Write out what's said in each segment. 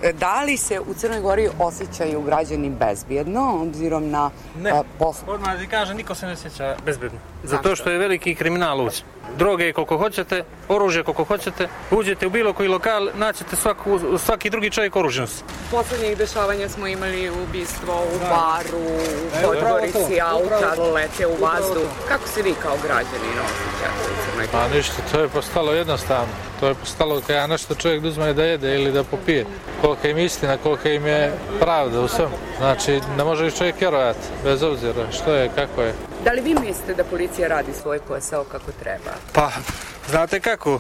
Da li se u Crnoj Gori osjećaju građani bezbjedno, obzirom na... Ne, odmah ti kažem, niko se ne osjeća bezbjedno. Zato što je veliki kriminal ovdje. Droge koliko hoćete, oružje koliko hoćete, uđete u bilo koji lokal, naćete svaki drugi čovjek oružjen. Poslednjih dešavanja smo imali ubistvo u baru, u Podgorici, auta lete u vazduh. Kako se vi kao građanin osjećate u Crnoj Gori? Pa ništa, to je postalo jednostavno. To je postalo kada nešto čovjek uzme da jede ili da popije. Kolika im istina, kolika im je pravda u svemu. Znači, ne može čovjek vjerovati, bez obzira što je, kako je. Da li vi mislite da policija radi svoj posao kako treba? Pa, znate kako,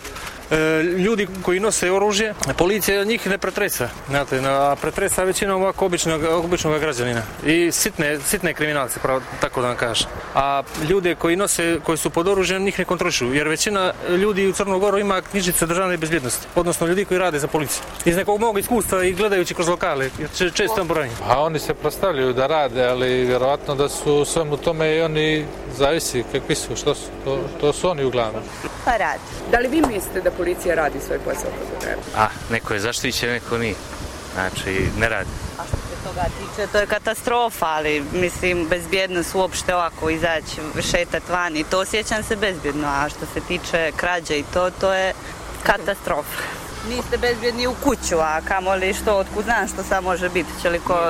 ljudi koji nose oružje, policija njih ne pretresa, znate, a pretresa većinom ovako običnog građanina i sitne kriminalce, tako da vam kažem. A ljude koji su pod oružjem, njih ne kontrolišu, jer većina ljudi u Crnu Goru ima knjižice državne bezbjednosti, odnosno ljudi koji rade za policiju. Iz nekog mog iskustva i gledajući kroz lokale, jer često brojni. A oni se predstavljaju da rade, ali vjerovatno da su u svemu tome i oni zavisi kakvi su, što su, to su oni uglavnom. Pa radi. Da li vi mislite da policija radi svoj posao kako treba? Neko je zaštićen, neko nije. Znači, ne radi. A što se toga tiče, to je katastrofa, ali mislim, bezbjednost uopšte ovako izaći, šetati van i to osjećam se bezbjedno, a što se tiče krađe i to je katastrofa. Niste bezbjedni u kuću, a kamoli što, otkud znam što sad može biti, će li ko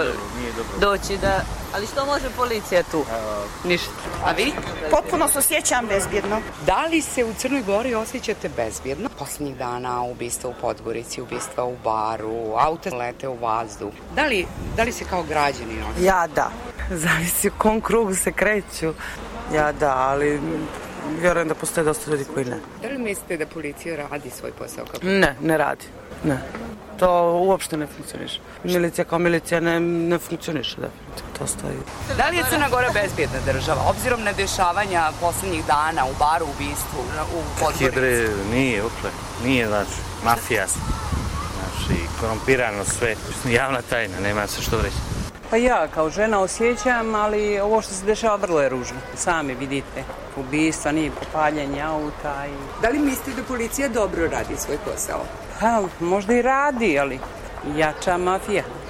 doći da... Ali što može policija tu? Ništa. A vi? Potpuno se osjećam bezbjedno. Da li se u Crnoj Gori osjećate bezbjedno? Posljednjih dana ubistva u Podgorici, ubistva u baru, auta lete u vazduh. Da li se kao građanin osjećate? Ja da. Zavisi u kom krugu se kreću. Ja da, ali vjerujem da postoje dosta ljudi koji ne. Da li mislite da policija radi svoj posao kako? Ne radi. Ne. To uopšte ne funkcioniše. Milicija kao milicija ne funkcioniše, definitivno. To stoji. Da li je Crna Gora bezbjedna država, obzirom na dešavanja posljednjih dana u baru, ubistvu, u Podgorici? Nije, nije, znači, mafija, znači, korumpirano sve, javna tajna, nema se što reći. Pa ja kao žena osjećam, ali ovo što se dešava vrlo je ružno. Sami vidite, ubistva, nije popaljenje auta i... Da li mislite da policija dobro radi svoj posao? Pa, možda i radi, ali jača mafija.